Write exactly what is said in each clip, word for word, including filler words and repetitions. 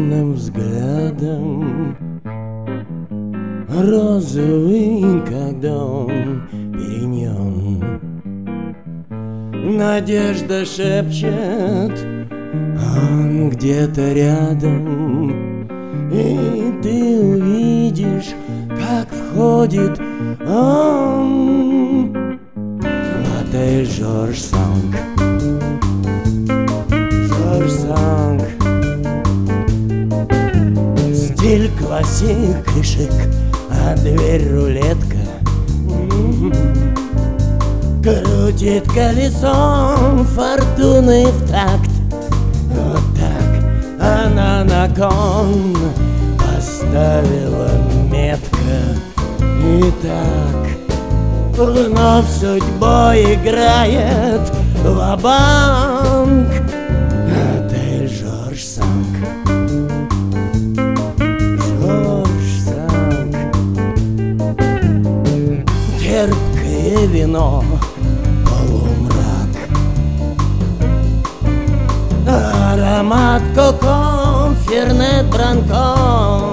темным взглядом, розовый, когда он перемен. Надежда шепчет, он где-то рядом, и ты увидишь, как входит он. Отель Жорж Санк, Жорж Санк. Стиль классик и шик, а дверь рулетка. Крутит колесом фортуны в такт. Вот так она на кон поставила метко. И так вновь судьбой играет ва-банк. Отель Жорж Санк, Жорж Санк. Терпкое вино, полумрак, аромат коко, фернет бранко.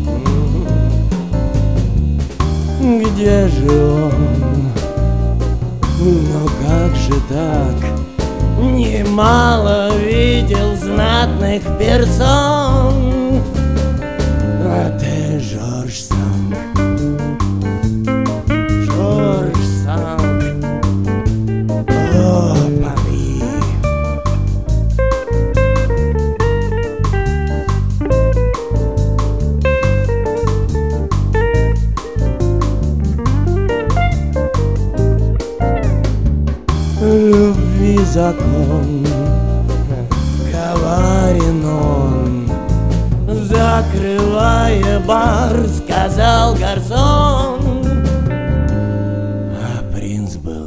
Где же он? Но как же так? Немало видел знатных персон. Отель Жорж Санк, Жорж Санк. О, Пари! Любви закон коварен он. Закрывая бар, сказал гарсон, а принц был